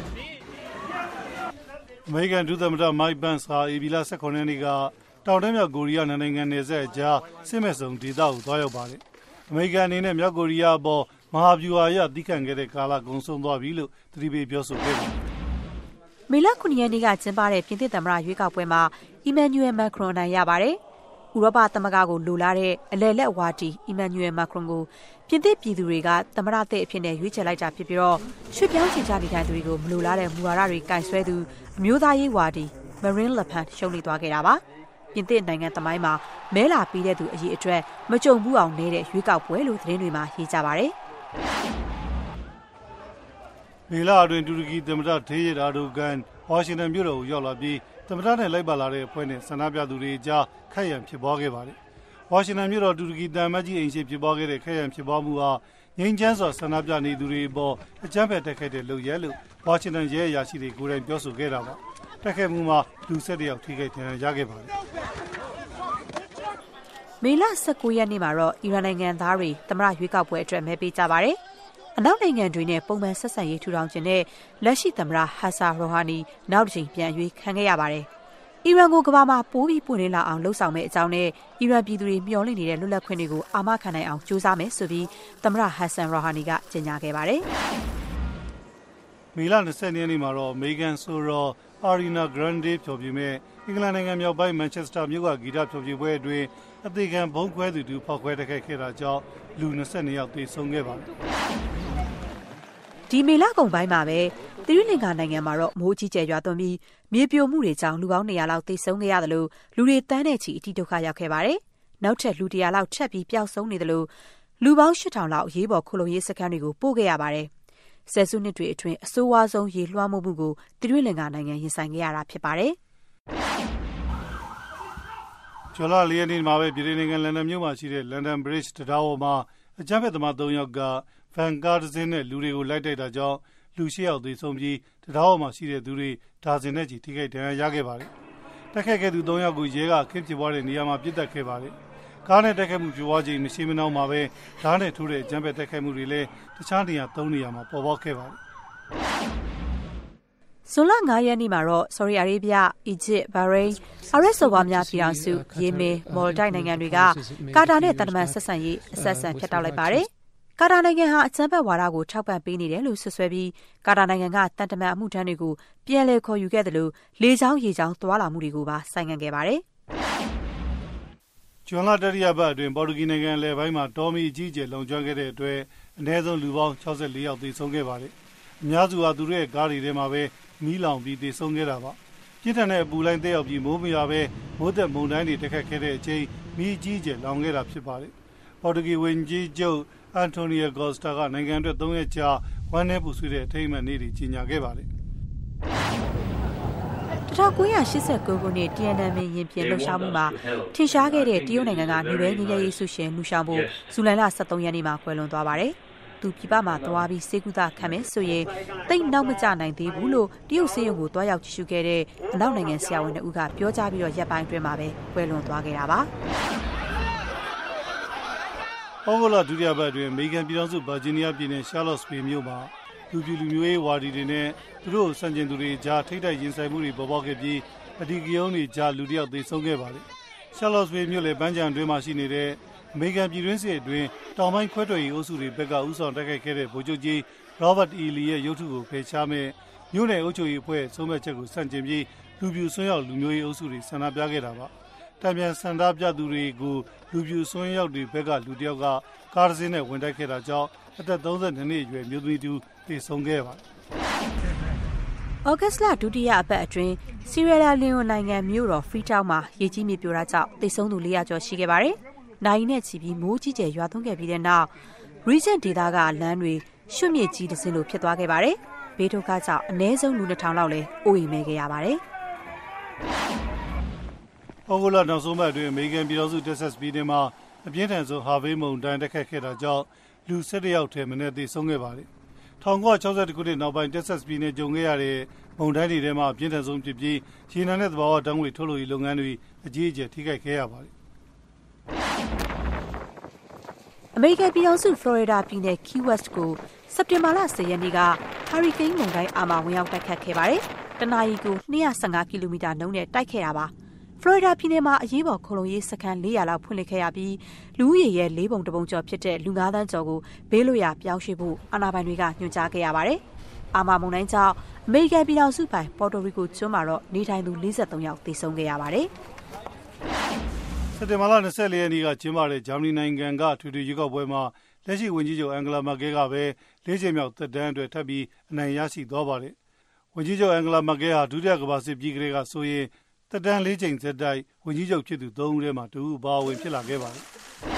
အမေရိကန်ဒုသမ္မတမိုက်ပန့်စ်ဟာဧပြီလ၁၇ရက်နေ့ကတောင်တန်းမြောက်ကိုရီးယားနိုင်ငံနယ်စပ်အကြားစစ်မဲ့ဆုံဒေသကိုသွားရောက်ပါတယ်။အမေရိကန်အနေနဲ့မြောက်ကိုရီးယားအပေါ်မဟာဗျူဟာအရသီးခံခဲ့တဲ့ကာလကုန်ဆုံးသွားပြီလို့သတိပေးပြောဆိုခဲ့ပါတယ်။မေလခုနှစ်ရက်နေ့ကကျင်းပတဲ့ပြင်သစ်သမ္မတရွေးကောက်ပွဲမှာအီမန်နျူရယ်မက်ခရွန်နိုင်ရပါတယ်။ဥရောပသမဂ္ဂကိုလိုလားတဲ့အလယ်လက်ဝါဒီအီမန်နျူရယ်မက်ခရွန်ကိုပြင်သစ်ပြည်သူတွေကသမ္မတသစ်အဖြစ်နဲ့ရွေးချယ်လိုက်တာဖြစ်ပြီးတော့ရွှေ့ပြောင်းချင်ကြနေသူတွေကိုမလိုလားတဲ့မူဝါဒတွေကင်ဆွဲသူအမျိုးသားရေးဝါဒီမရင်းလပန်ရှုံးနိသွားခဲ့တာပါ။ပြင်သစ်နိုင်ငံသမိုင်းမှာမဲလာပေးတဲ့သူအရေးအတွက်မကြုံဘူးအောင်နေတဲ့ရွေးကောက်ပွဲလို့သတင်းတွေမှာရေးကြပါတယ်။မေလအတွင်းတူရကီသမ္မတထေးရတာဒိုကန်ဝါရှင်တန်မြို့တော်ကိုရောက်လာပြီးသမ္မတနဲ့လိုက်ပါလာတဲ့အဖွဲ့နဲ့ဆန္ဒပြသူတွေကြားခက်ရန်ဖြစ်ပွားခဲ့ပါတယ်။ဝါရှင်တန်မြို့တော်တူရကီတန်မတ်ကြီးအိမ်ရှိဖြစ်ပွားခဲ့တဲ့ခက်ရန်ဖြစ်ပွားမှုဟာငြိမ်းချမ်းစွာဆန္ဒပြနေသူတွေအပေါ်အကြမ်းဖက်တိုက်ခိုက်တဲ့လုပ်ရပ်လို့ဝါရှင်တန်ရဲအရာရှိတွေကိုယ်တိုင်ပြောဆိုခဲ့တာပါ။တိုက်ခိုက်မှုမှာလူ၁၁ယောက်ထိခိုက်ဒဏ်ရာရခဲ့ပါတယ်။မေလ၁၉ရက်နေ့မှာတော့အီရန်နိုင်ငံသားတွေသမ္မတရွေးကောက်ပွဲအတွက်မဲပေးကြပါတယ်။အနောက်နိုင်ငံတွေနဲ့ပုံမှန်ဆက်ဆံရေးထူထောင်ခြင်းနဲ့လက်ရှိသမ္မတဟတ်ဆာရိုဟာနီနောက်တစ်ချိန်ပြန်ရွေးခံခဲ့ရပါတယ်။အီရန်ကိုကမ္ဘာမှာပိုးပြီးပွင့်လင်းလာအောင်လှုံ့ဆော်မဲ့အကြောင်းနဲ့အီရန်ပြည်သူတွေမျှော်လင့်နေတဲ့လွတ်လပ်ခွင့်တွေကိုအာမခံနိုင်အောင်ကြိုးစားမယ်ဆိုပြီးသမ္မတဟတ်ဆန်ရိုဟာနီကကြေညာခဲ့ပါတယ်။မေလ၂၀ရက်နေ့မှာတော့မေဂန်ဆိုရောအာရီနာဂရန်ဒေးဖြော်ပြမဲ့အင်္ဂလန်နိုင်ငံမြောက်ပိုင်းမန်ချက်စတာမြို့ကဂီတဖြော်ပြပွဲအတွင်းအသေးခံဘုံခွဲသူတူဖောက်ခွဲတိုက်ခိုက်ခဲ့တာကြောင့်လူ၂၂ယောက်သေဆုံးခဲ့ပါတယ်။ဒီမေလကုန်ပိုင်းမှာပဲသီရိလင်္ကာနိုင်ငံမှာတော့မိုးကြီးကျယ်ရွာသွန်းပြီးမြေပြိုမှုတွေကြောင့်လူပေါင်း၂၀၀လောက်သေဆုံးခဲ့ရတယ်လို့လူတွေတန်းတဲ့ချီအထိဒုက္ခရောက်ခဲ့ပါတယ်။နောက်ထပ်လူ၁၀၀လောက်ထပ်ပြီးပျောက်ဆုံးနေတယ်လို့လူပေါင်း၈ထောင်လောက်ရေးပေါ်ခုလုံရေးစခန်းတွေကိုပို့ခဲ့ရပါတယ်။ဆယ်စုနှစ်တွေအတွင်းအဆိုးဝါးဆုံးရေလွှမ်းမိုးမှုကိုသီရိလင်္ကာနိုင်ငံရင်ဆိုင်ခဲ့ရတာဖြစ်ပါတယ်။ဂျွန်လလေးရက်နေ့မှာပဲပြည်ထောင်နိုင်ငံလန်ဒန်မြို့မှာရှိတဲ့ London Bridge တံတားပေါ်မှာအကြမ်းဖက်သမားသုံးယောက်ကဗန်ကားတစ်စင်းနဲ့လူတွေကိုလိုက်တိုက်တာကြောင့်လူရှစ်ယောက်သေဆုံးပြီးတံတားပေါ်မှာရှိတဲ့သူတွေဒါဇင်နဲ့ချီထိခိုက်ဒဏ်ရာရခဲ့ပါတယ်။တိုက်ခိုက်ခဲ့သူသုံးယောက်ကိုရဲကအခင်းဖြစ်ပွားတဲ့နေရာမှာပစ်တက်ခဲ့ပါတယ်။ကားနဲ့တိုက်ခိုက်မှုဖြစ်ပွားချိန်မရှိမနှောင်းမှာပဲဓာတ်နဲ့ထိုးတဲ့အကြမ်းဖက်တိုက်ခိုက်မှုတွေလည်းတခြားနေရာသုံးနေရာမှာပေါ်ပေါက်ခဲ့ပါတယ်။ဇွန်လငါးရက်နေ့မှာတော့ဆော်ဒီအာရေဗျ၊အီဂျစ်၊ဘာရိန်း၊အာရပ်စော်ဘွားများပြည်ထောင်စု၊ယီမင်၊မော်လ်ဒိုက်နိုင်ငံတွေကကာတာနဲ့တန်တမန်ဆက်ဆံရေးအဆက်အဆံဖြတ်တောက်လိုက်ပါတယ်။ကာတာနိုင်ငံဟာအကြမ်းဖက်ဝါဒကိုထောက်ပံ့ပေးနေတယ်လို့ဆွဆွဲပြီးကာတာနိုင်ငံကတန်တမန်အမှုထမ်းတွေကိုပြန်လည်ခေါ်ယူခဲ့တယ်လို့လေကြောင်းရေကြောင်းသွားလာမှုတွေကိုပါဆိုင်းငံ့ခဲ့ပါတယ်။ဂျွန်လတတိယပတ်အတွင်းပေါ်တူဂီနိုင်ငံလယ်ပိုင်းမှာတော်မီအကြီးအကျယ်လုံခြုံခဲ့တဲ့အတွက်အနည်းဆုံးလူပေါင်းခြောက်ဆယ်လေးယောက်သေဆုံးခဲ့ပါတယ်။အများစုဟာသူတို့ရဲ့ကားတွေထဲမှာပဲမီးလောင်ပြီးသေဆုံးခဲ့တာပါ။ပြစ်ဒဏ်နဲ့အပူလိုင်းတက်ရောက်ပြီးမိုးမရွာပဲမိုးသက်မုန်တိုင်းတွေတက်ခတ်ခဲ့တဲ့အချိန်မီးကြီးကျယ်လောင်ခဲ့တာဖြစ်ပါတယ်။ပေါ်တူဂီဝန်ကြီးချုပ်အန်တိုနီယိုဂေါ့စတာကနိုင်ငံအတွက်သုံးရက်ကြာဝမ်းနည်းပူဆွေးတဲ့အထိမ်းအမှတ်နေ့တွေကြီးညာခဲ့ပါတယ်။၁၉၈၉ခုနှစ်တီယန်နန်မင်ရင်ပြင်လှုပ်ရှားမှုမှာထင်ရှားခဲ့တဲ့တရုတ်နိုင်ငံကနိုဘယ်ငြိမ်းချမ်းရေးဆုရှင်လူရှောင်ဖို့ဇူလိုင်လ၁၃ရက်နေ့မှာကွယ်လွန်သွားပါတယ်။သူပြည်ပမှာသွားပြီးစေကူတာခံမယ်ဆိုရင်တိတ်နောက်မကျနိုင်သေးဘူးလို့တရုတ်စေယုံကိုတွားရောက်ကြည့်ရှုခဲ့တဲ့အနောက်နိုင်ငံဆရာဝန်တို့ကပြောကြားပြီးတော့ရက်ပိုင်းအတွင်းမှာပဲကွယ်လွန်သွားခဲ့တာပါ။ဩဂုတ်လဒုတိယပတ်အတွင်းအမေရိကန်ပြည်ထောင်စုဗာဂျီးနီးယားပြည်နယ်ရှာလော့စ်ဗေးမြို့မှာလူပြူလူမျိုးရေးဝါဒီတွေနဲ့သူတို့စံကျင်သူတွေကြားထိတ်တိုက်ရင်ဆိုင်မှုတွေပေါ်ပေါက်ခဲ့ပြီးအဒီကယုံတွေကြားလူတစ်ယောက်သေဆုံးခဲ့ပါတယ်။ရှာလော့စ်ဗေးမြို့လေပန်းခြံအတွင်းမှာရှိနေတဲ့အမေရိကန်ပြည်တွင်းစစ်အတွင်းတောင်ပိုင်းခွဲထွက်ရေးအုပ်စုတွေဘက်ကဥဆောင်တိုက်ခိုက်ခဲ့တဲ့ဗိုလ်ချုပ်ကြီးရောဘတ်အီလီရဲ့ရုပ်ထုကိုဖယ်ရှားမဲ့မြို့နယ်အုပ်ချုပ်ရေးအဖွဲ့ဆုံးဖြတ်ချက်ကိုစန့်ကျင်ပြီးလူပြူဆွမ်းရောက်လူမျိုးရေးအုပ်စုတွေဆန္ဒပြခဲ့တာပါ။တံပြန်ဆန္ဒပြသူတွေကိုလူပြူဆွမ်းရောက်တွေဘက်ကလူတစ်ယောက်ကကားတစ်စင်းနဲ့ဝင်တိုက်ခဲ့တာကြောင့်အသက်သုံးဆယ်နှစ်နှစ်အရွယ်မျိုးသမီးတူသေဆုံးခဲ့ပါတယ်။ဩဂတ်စ်လဒုတိယအပတ်အတွင်းဆီရီယာလီယိုနိုင်ငံမြို့တော်ဖရီတောင်းမှာရေကြီးမြေပြိုတာကြောင့်သေဆုံးသူလေးရာကျော်ရှိခဲ့ပါတယ်။နိုင်နဲ့ချီပြီးမိုးကြီးကျယ်ရွာသွန်းခဲ့ပြီးတဲ့နောက် Regent ဒေသကလမ်းတွေရွှတ်မြစ်ကြီးတစ်စင်းလိုဖြစ်သွားခဲ့ပါတယ်။ဘေးဒုက္ခကြောင့်အနည်းဆုံးလူနှစ်ထောင်လောက်လည်းအိုးအိမ်မဲ့ခဲ့ရပါတယ်။ဩဂုတ်လနောက်ဆုံးပတ်အတွင်းအမေရိကန်ပြည်ထောင်စုတက်ဆက်စ်ပြည်နယ်မှာအပြင်းထန်ဆုံးဟာဗေးမုန်တိုင်းတက်ခတ်ခဲ့တာကြောင့်လူ၁၁ယောက်ထဲမနည်းသေဆုံးခဲ့ပါတယ်။၁၉၆၁ခုနှစ်နောက်ပိုင်းတက်ဆက်စ်ပြည်နယ်ကြုံခဲ့ရတဲ့မုန်တိုင်းတွေထဲမှာအပြင်းထန်ဆုံးဖြစ်ပြီးရေနံနဲ့သဘာဝဓာတ်ငွေထုတ်လုပ်ရေးလုပ်ငန်းတွေအကြီးအကျယ်ထိခိုက်ခဲ့ရပါတယ်။အမေရိကန်ပြည်ထောင်စုဖလော်ရီဒါပြည်နယ် Key West ကိုစက်တင်ဘာလ၁၀ရက်နေ့ကဟာရီကိန်းမုန်တိုင်းအာမာဝင်ရောက်တိုက်ခတ်ခဲ့ပါတယ်။တနအီကို၂၁၅ကီလိုမီတာနှုန်းနဲ့တိုက်ခဲ့တာပါ။ဖလော်ရီဒါပြည်နယ်မှာအရေးပေါ်ခိုလုံရေးစခန်း၄ရာလောက်ဖွင့်လှစ်ခဲ့ရပြီးလူဦးရေရဲ့လေးပုံတစ်ပုံကျော်ဖြစ်တဲ့လူငါးသန်းကျော်ကိုဘေးလွတ်ရာပြောင်းရွှေ့ဖို့အာဏာပိုင်တွေကညွှန်ကြားခဲ့ရပါတယ်။အာမာမုန်တိုင်းကြောင့်အမေရိကန်ပြည်ထောင်စုပိုင်ပေါ်တိုရီကိုကျွန်းမှာတော့နေထိုင်သူ၄၃ယောက်သေဆုံးခဲ့ရပါတယ်။စက်တင်ဘာလ၂၄ရက်နေ့ကကျင်းပတဲ့ဂျာမနီနိုင်ငံကထွေထွေရွေးကောက်ပွဲမှာလက်ရှိဝန်ကြီးချုပ်အန်ဂလာမာကဲကပဲလေးချိန်မြောက်သက်တမ်းအတွက်ထပ်ပြီးအနိုင်ရရှိသွားပါတယ်။ဝန်ကြီးချုပ်အန်ဂလာမာကဲဟာဒုတိယကမ္ဘာစစ်ပြီးကလေးကဆိုရင်သက်တမ်းလေးချိန်ဆက်တိုက်ဝန်ကြီးချုပ်ဖြစ်သူသုံးဦးထဲမှာတူအပါအဝင်ဖြစ်လာခဲ့ပါတယ်။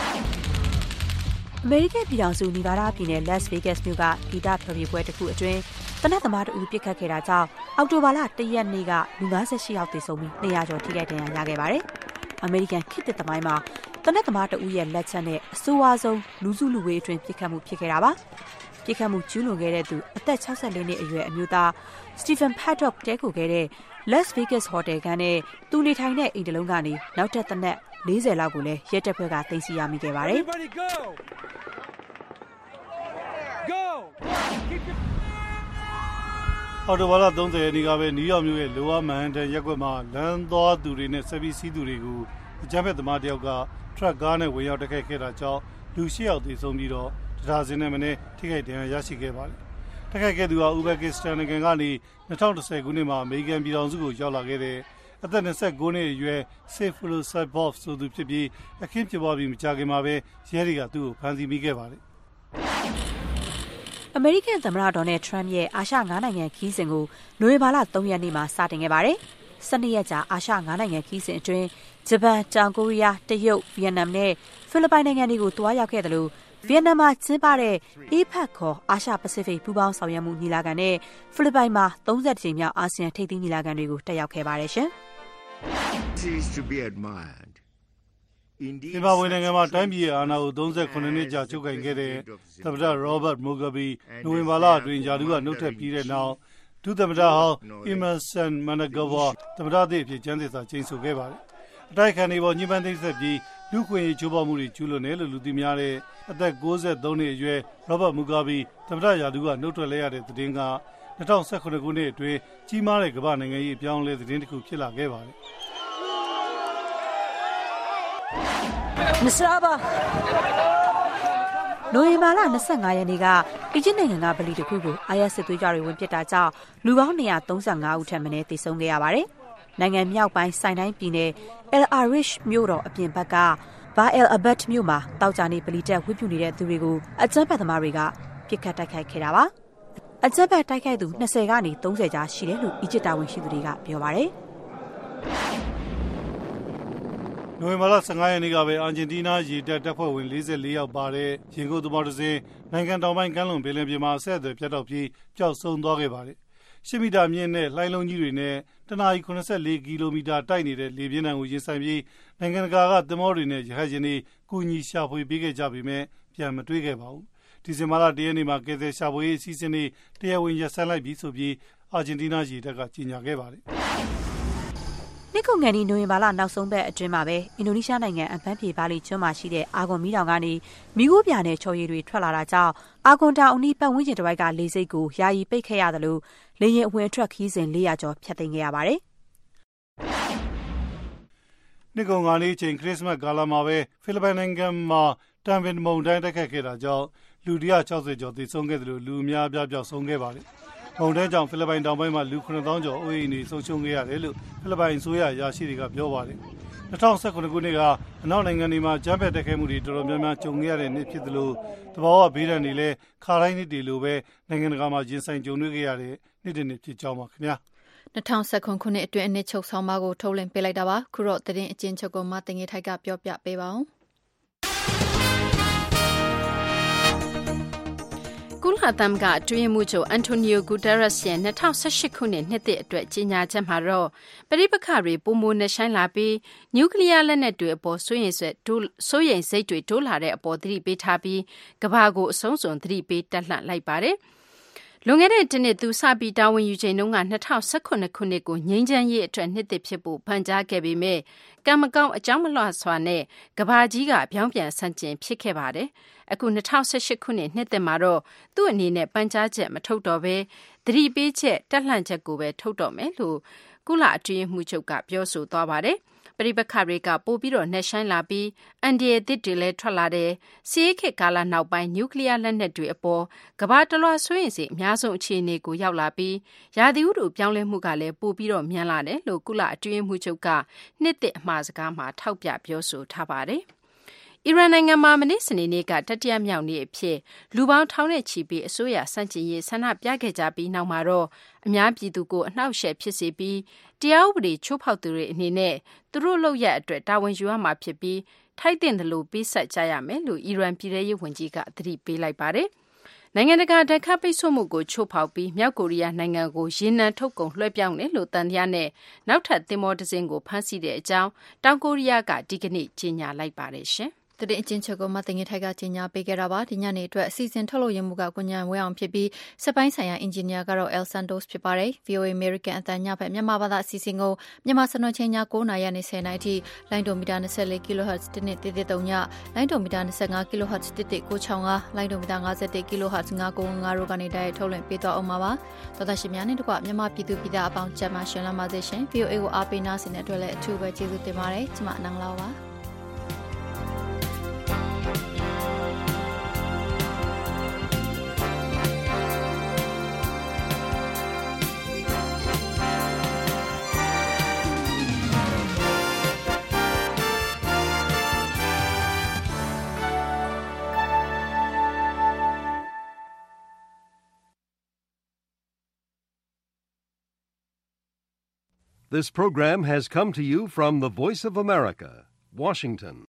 အမေရိကန်ပြည်ထောင်စုနီဗားဒါးပြည်နယ် Las Vegas မြို့ကဂီတဖျော်ဖြေပွဲတစ်ခုအတွင်းတနက်သမားတူပစ်ခတ်ခဲ့တာကြောင့်အောက်တိုဘာလ၁ရက်နေ့ကလူ၅၈ယောက်သေဆုံးပြီး၂ရာကျော်ထိခိုက်ဒဏ်ရာရခဲ့ပါတယ်။အမေရိကန်ခေတ်သစ်သမိုင်းမှာတနက်သမားတဦးရဲ့လက်ချက်နဲ့အဆိုးဝါးဆုံးလူစုလူဝေးအတွင်းပြစ်ခတ်မှုဖြစ်ခဲ့တာပါ။ပြစ်ခတ်မှုကျူးလွန်ခဲ့တဲ့သူအသက်၆၄နှစ်အရွယ်အမျိုးသား Stephen Paddock တဲကိုခဲ့တဲ့ Las Vegas Hotel ကနဲ့သူနေထိုင်တဲ့အိမ်တလုံးကနေနောက်ထပ်သေနတ်၄၀လောက်ကိုလည်းရဲတပ်ဖွဲ့ကသိမ်းဆည်းရမိခဲ့ပါတယ်။အော်တိုဘာလ၃၀ရက်နေ့ကပဲနယူးယောက်မြို့ရဲ့လိုဝါမန်ဟန်တန်ရပ်ကွက်မှာလမ်းသွားသူတွေနဲ့ဆက်ပြီးစီးသူတွေကိုအကြမ်းဖက်သမားတယောက်ကထရက်ကားနဲ့ဝင်ရောက်တိုက်ခိုက်ခဲ့တာကြောင့်လူ၈ယောက်သေဆုံးပြီးတော့တဒါဇင်နဲ့မနည်းထိခိုက်ဒဏ်ရာရရှိခဲ့ပါတယ်။တိုက်ခိုက်ခဲ့သူဟာဥဘက်ကစ္စတန်နိုင်ငံကနေ၂၀၁၀ခုနှစ်မှာအမေရိကန်ပြည်ထောင်စုကိုရောက်လာခဲ့တဲ့အသက်၂၉နှစ်အရွယ် Sayfullo Saipov ဆိုသူဖြစ်ပြီးအခင်းဖြစ်ပွားပြီးမကြာခင်မှာပဲရဲတွေကသူ့ကိုဖမ်းဆီးမိခဲ့ပါတယ်။အမေရိကန်သမ္မတဒေါ်နယ်ထရမ့်ရဲ့အာရှငါးနိုင်ငံခီးစဉ်ကိုနိုဝင်ဘာလ၃ရက်နေ့မှာစတင်ခဲ့ပါတယ်။၁၂ရက်ကြာအာရှငါးနိုင်ငံခီးစဉ်အတွင်းဂျပန်၊တောင်ကိုရီးယား၊တရုတ်၊ဗီယက်နမ်နဲ့ဖိလစ်ပိုင်နိုင်ငံတွေကိုတွားရောက်ခဲ့တယ်လို့ဗီယက်နမ်မှာကျင်းပတဲ့ အေးဖက်ခေါ်အာရှပစိဖိတ်ပူးပေါင်းဆောင်ရွက်မှုညီလာခံနဲ့ဖိလစ်ပိုင်မှာသုံးဆယ်ကြိမ်မြောက်အာဆီယံထိပ်သီးညီလာခံတွေကိုတက်ရောက်ခဲ့ပါတယ်ရှင်ဇင်ဘာဘွေနိုင်ငံမှာတိုင်းပြည်ရဲ့အာဏာကိုသုံးဆယ်ခုနှစ်ကြာချုပ်ကိုင်ခဲ့တဲ့သမ္မတရောဘတ်မိုဂါဘီနိုဝင်ဘာလအတွင်းယာဒူးကနှုတ်ထွက်ပြီးတဲ့နောက်ဒုသမ္မတဟောင်းအီမန်ဆန်မန်နဂဝါသမ္မတသစ်အဖြစ်ကျမ်းသစ္စာကျိန်ဆိုခဲ့ပါတယ်။အတိုက်ခံတွေပေါ်ညှဉ်းပန်းသိမ်းဆက်ပြီးလူခွင့်ရေးချိုးဖောက်မှုတွေကျူးလွန်တယ်လို့လူသိများတဲ့အသက်ကိုးဆယ်သုံးနှစ်အရွယ်ရောဘတ်မိုဂါဘီသမ္မတယာဒူးကနှုတ်ထွက်လိုက်ရတဲ့သတင်းက၂၀၁၇ခုနှစ်အတွင်းကြီးမားတဲ့ကမ္ဘာနိုင်ငံရေးအပြောင်းအလဲသတင်းတစ်ခုဖြစ်လာခဲ့ပါတယ်။မစ္စရာဘာနိုဝင်ဘာလ၂၅ရက်နေ့ကအီဂျစ်နိုင်ငံကဗလီတစ်ခုကိုအာရစစ်သွေးကြွတွေဝင်ပစ်တာကြောင့်လူပေါင်း၂၃၅ဦးထက်မနည်းသေဆုံးခဲ့ရပါတယ်။နိုင်ငံမြောက်ပိုင်းစိုင်တိုင်းပြည်နယ်အယ်အာရစ်မြို့တော်အပြင်ဘက်ကဘာအယ်အဘတ်မြို့မှာတောက်ကြနေဗလီတက်ဝတ်ပြုနေတဲ့သူတွေကိုအကြမ်းဖက်သမားတွေကပြစ်ခတ်တိုက်ခိုက်ခဲ့တာပါ။အကြမ်းဖက်တိုက်ခိုက်သူ၂၀ကနေ၃၀ကြားရှိတယ်လို့အီဂျစ်တာဝန်ရှိသူတွေကပြောပါတယ်။နိုဝင်ဘာလ၁၅ရက်နေ့ကပဲအာဂျင်တီးနားရေတပ်တပ်ဖွဲ့ဝင်၄၄ယောက်ပါတဲ့ရင်ကုန်သမားတစ်စင်းနိုင်ငံတောင်ပိုင်းကမ်းလွန်ပင်လယ်ပြင်မှာအဆက်အသွယ်ပြတ်တောက်ပြီးပျောက်ဆုံးသွားခဲ့ပါတယ်။ရှစ်မီတာမြင့်တဲ့လှိုင်းလုံးကြီးတွေနဲ့တနာရီ၇၄ကီလိုမီတာတိုက်နေတဲ့လေပြင်းတန်းကိုရင်ဆိုင်ပြီးနိုင်ငံတကာကသင်္ဘောတွေနဲ့ရဟတ်ယာဉ်တွေကူညီရှာဖွေပေးခဲ့ကြပေမဲ့ပြန်မတွေ့ခဲ့ပါဘူး။ဒီဇင်ဘာလ၁ရက်နေ့မှာကယ်ဆယ်ရှာဖွေရေးအစီအစဉ်တွေတရားဝင်ရပ်ဆိုင်းလိုက်ပြီးဆိုပြီးအာဂျင်တီးနားရေတပ်ကကြေညာခဲ့ပါတယ်။နှစ်ကုန်ကန်ဒီနိုဝင်ဘာလနောက်ဆုံးပတ်အတွင်းမှာပဲအင်ဒိုနီးရှားနိုင်ငံအပန်းဖြေဘာလီကျွန်းမှာရှိတဲ့အာဂွန်မီးတောင်ကနေမီးခိုးပြာနဲ့ချော်ရည်တွေထွက်လာတာကြောင့်အာဂွန်တောင်အနီးပတ်ဝန်းကျင်တစ်ဝိုက်ကလေဆိပ်ကိုယာယီပိတ်ခဲ့ရတယ်လို့လေယာဉ်အဝင်အထွက်ခီးစဉ်၄ရာကျော်ဖျက်သိမ်းခဲ့ရပါတယ်။နှစ်ကုန်ကန်ဒီချိန်ခရစ်စမတ်ကာလမှာပဲဖိလစ်ပိုင်နိုင်ငံမှာတန်ပင်မုန်တိုင်းတိုက်ခတ်ခဲ့တာကြောင့်လူ၁၆၀ကျော်သေဆုံးခဲ့တယ်လို့လူအများအပြားပျောက်ဆုံးခဲ့ပါတယ်။မုန်တိုင်းကြောင့်ဖိလစ်ပိုင်တောင်ပိုင်းမှာလူခုနှစ်သောင်းကျော်အိုးအိမ်တွေဆုံးရှုံးခဲ့ရတယ်လို့ဖိလစ်ပိုင်အစိုးရအရာရှိတွေကပြောပါတယ်။၂၀၁၇ခုနှစ်ကအနောက်နိုင်ငံတွေမှာဂျမ်းဖက်တိုက်ခိုက်မှုတွေတော်တော်များများကြုံခဲ့ရတဲ့နှစ်ဖြစ်သလိုတဘာဝဘေးဒဏ်တွေလည်းခါတိုင်းနှစ်တွေလိုပဲနိုင်ငံတကာမှာရင်ဆိုင်ကြုံတွေ့ခဲ့ရတဲ့နှစ်တစ်နှစ်ဖြစ်ကြောင်းပါခင်ဗျာ။၂၀၁၇ခုနှစ်အတွင်းအနှစ်ချုပ်ဆောင်မကိုထုတ်လင်းပေးလိုက်တာပါ။ခုတော့သတင်းအကျဉ်းချုပ်ကိုမတင်ငယ်ထိုက်ကပြောပြပေးပါဦး။ကုလသမဂ္ဂအတွင်းမှုချုပ်အန်တိုနီယိုဂူတာရက်စ်ရဲ့၂၀၁၈ခုနှစ်နှစ်သစ်အတွက်ကြေညာချက်မှာတော့ပဋိပက္ခတွေပိုမိုနှဆိုင်လာပြီးနျူကလ িয়ার လက်နက်တွေအပေါ်စိုးရိမ်စိတ်တိုးစိုးရိမ်စိတ်တွေတိုးလာတဲ့အပေါ်သတိပေးထားပြီးကမ္ဘာကိုအဆုံးစွန်သတိပေးတက်လှန့်လိုက်ပါတယ်။လွန်ခဲ့တဲ့တစ်နှစ်သူစပြီးတာဝန်ယူချိန်တုန်းက၂၀၁၇ခုနှစ်ကိုငြိမ်းချမ်းရေးအတွက်နှစ်သစ်ဖြစ်ဖို့ဖန်ကြားခဲ့ပေမဲ့ကံမကောင်းအကြောင်းမလှစွာနဲ့ကမ္ဘာကြီးကပြောင်းပြန်ဆန့်ကျင်ဖြစ်ခဲ့ပါတယ်။အခု၂၀၁၈ခုနှစ်နှစ်သစ်မှာတော့သူ့အနေနဲ့ပန်ကြားချက်မထုတ်တော့ဘဲသတိပေးချက်တက်လှန့်ချက်ကိုပဲထုတ်တော့မယ်လို့ကုလအတွင်းမှုချုပ်ကပြောဆိုသွားပါတယ်။ပဋိပက္ခတွေကပိုပြီးတော့နှက်ဆိုင်လာပြီးအန်ဒီရဲ့တစ်တွေလည်းထွက်လာတယ်။စီးခေတ်ကာလနောက်ပိုင်းနျူကလ িয়ার လက်နက်တွေအပေါ်ကမ္ဘာတလွှားဆွေးရင်စီအများဆုံးအခြေအနေကိုရောက်လာပြီးရာသီဥတုပြောင်းလဲမှုကလည်းပိုပြီးတော့မြန်လာတယ်လို့ကုလအတွင်းမှုချုပ်ကနှစ်သစ်အမှာစကားမှာထောက်ပြပြောဆိုထားပါတယ်။အီရန်နိုင်ငံမှာမနေ့စနေနေ့ကတတိယမြောက်နေ့အဖြစ်လူပေါင်းထောင်နဲ့ချီပြီးအစိုးရစန့်ကျင်ရေးဆန္ဒပြခဲ့ကြပြီးနောက်မှာတော့အများပြည်သူကိုအနှောက်အယှက်ဖြစ်စေပြီးတရားဥပဒေချိုးဖောက်သူတွေအနေနဲ့သူတို့လုပ်ရအတွက်တာဝန်ယူရမှာဖြစ်ပြီးထိုက်တင်တယ်လို့ပေးဆက်ကြရမယ်လို့အီရန်ပြည်ထရေးဝန်ကြီးကသတိပေးလိုက်ပါတယ်။နိုင်ငံတကာဓာတ်ခါပိတ်ဆို့မှုကိုချိုးဖောက်ပြီးမြောက်ကိုရီးယားနိုင်ငံကိုရေနံထုတ်ကုန်လွှဲပြောင်းတယ်လို့တန်တရားနဲ့နောက်ထပ်သင်္ဘောတစ်စင်းကိုဖမ်းဆီးတဲ့အကြောင်းတောင်ကိုရီးယားကဒီကနေ့ကြေညာလိုက်ပါတယ်ရှင်။သတင်းအချင်းချုပ်ကိုမတင်ငယ်ထိုက်ကကြေညာပေးခဲ့တာပါဒီညနေအတွက်အစီအစဉ်ထုတ်လို့ရမှုကကိုညံဝဲအောင်ဖြစ်ပြီးစက်ပိုင်းဆိုင်ရာအင်ဂျင်နီယာကတော့ El Santos ဖြစ်ပါတယ် ဗီအိုအေ American အသံညဘက်မြန်မာဘာသာအစီအစဉ်ကိုမြန်မာစံတော်ချိန်ည၉နာရီနဲ့၁၀နာရီအထိလိုင်းဒိုမီတာ၂၄ kHz တစ်နှစ်တစ်သုံးညလိုင်းဒိုမီတာ၂၅ kHz တစ်တစ်ကို၆၅လိုင်းဒိုမီတာ၅၁ kHz ၅၉၅တို့ကနေတိုက်ထုတ်လွှင့်ပေးသွားအောင်ပါပါသောတာရှင်များနဲ့တကွမြန်မာပြည်သူပြည်သားအပေါင်းကျမ်းမာရှင်လာပါစေရှင် ဗီအိုအေ ကိုအားပေးနာဆင်တဲ့အတွက်လည်းအထူးပဲကျေးဇူးတင်ပါတယ်ကျွန်မအနန္တလာပါ This program has come to you from the Voice of America, Washington.